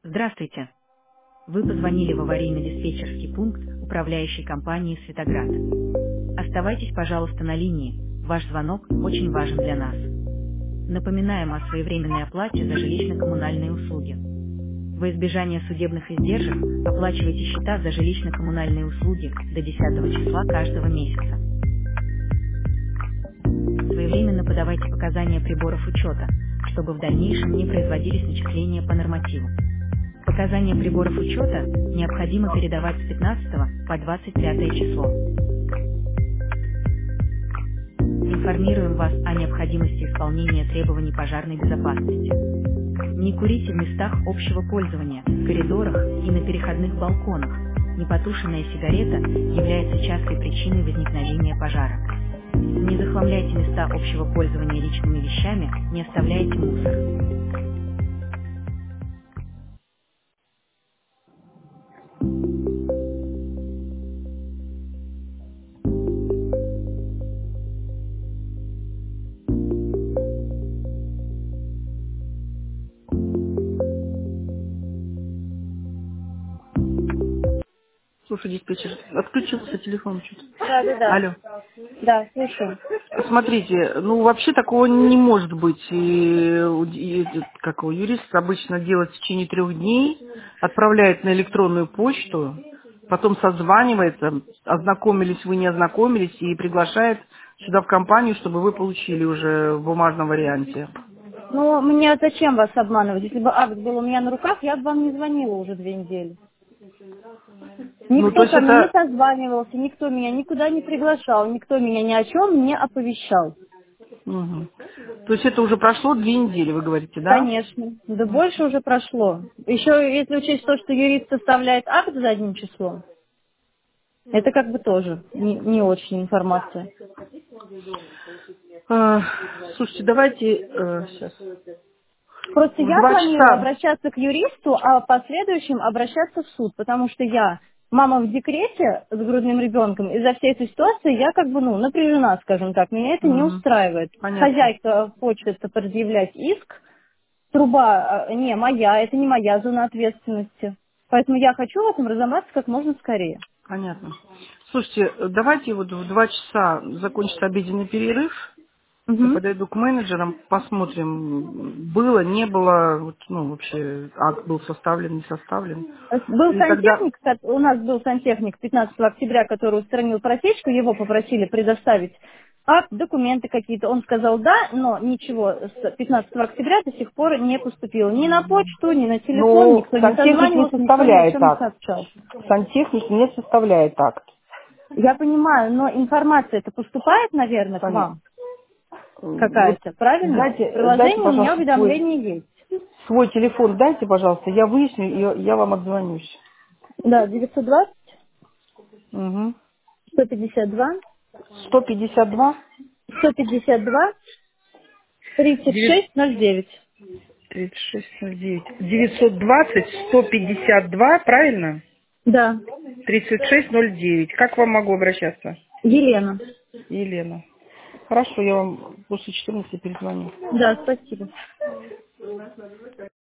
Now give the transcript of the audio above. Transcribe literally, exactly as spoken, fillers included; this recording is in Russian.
Здравствуйте. Вы позвонили в аварийно-диспетчерский пункт управляющей компании «Светоград». Оставайтесь, пожалуйста, на линии. Ваш звонок очень важен для нас. Напоминаем о своевременной оплате за жилищно-коммунальные услуги. Во избежание судебных издержек оплачивайте счета за жилищно-коммунальные услуги до десятого числа каждого месяца. Своевременно подавайте показания приборов учета, чтобы в дальнейшем не производились начисления по нормативу. Показания приборов учета необходимо передавать с пятнадцатого по двадцать пятое число. Информируем вас о необходимости исполнения требований пожарной безопасности. Не курите в местах общего пользования, в коридорах и на переходных балконах. Непотушенная сигарета является частой причиной возникновения пожара. Не захламляйте места общего пользования личными вещами, не оставляйте мусор. Слушай, диспетчер, отключился телефон что-то. Да, да, да. Алло. Да, слушаю. Смотрите, ну вообще такого не может быть. И, и, как его, юрист обычно делает в течение трех дней, отправляет на электронную почту, потом созванивается, ознакомились вы, не ознакомились, и приглашает сюда в компанию, чтобы вы получили уже в бумажном варианте. Ну, мне зачем вас обманывать? Если бы акт был у меня на руках, я бы вам не звонила уже две недели. Ну, то Никто есть ко мне не это... созванивался, никто меня никуда не приглашал, никто меня ни о чем не оповещал. Мгм. То есть это уже прошло две недели, вы говорите, да? Конечно. Да больше уже прошло. Еще если учесть то, что юрист составляет акт задним числом, это как бы тоже не, не очень информация. А, слушайте, давайте сейчас. Просто В я два планирую часа. обращаться к юристу, а в последующем обращаться в суд, потому что я мама в декрете с грудным ребенком. Из-за всей этой ситуации я как бы, ну, напряжена, скажем так. Меня это не Мгм. устраивает. Понятно. Хозяйка хочет предъявлять иск, труба э, не моя, это не моя зона ответственности. Поэтому я хочу в этом разобраться как можно скорее. Понятно. Слушайте, давайте вот в два часа закончится обеденный перерыв. Я Мгм. подойду к менеджерам, посмотрим, было, не было, вот, ну, вообще, акт был составлен, не составлен. Был И тогда... сантехник, ко- у нас был сантехник пятнадцатого октября, который устранил протечку, его попросили предоставить акт, документы какие-то. Он сказал да, но ничего с пятнадцатого октября до сих пор не поступило. Ни на почту, ни на телефон, Ну, никто не сантехник не созванивался, никто ни о составляет чем не акт. сообщал. Сантехник не составляет акт. Я понимаю, но информация это поступает, наверное, к Сами- вам Вот какая-то, правильно? В дайте, дайте, приложении у меня пожалуйста, свой, уведомления есть. свой телефон, дайте, пожалуйста, я выясню, и я я вам отзвонюсь. Да, девятьсот двадцать Угу. сто пятьдесят два сто пятьдесят два сто пятьдесят два тридцать шесть ноль девять. тридцать шесть ноль девять. девятьсот двадцать сто пятьдесят два, правильно? Да, тридцать шесть ноль девять. Как к вам могу обращаться? Елена. Елена. Хорошо, я вам после четырнадцати перезвоню. Да, спасибо.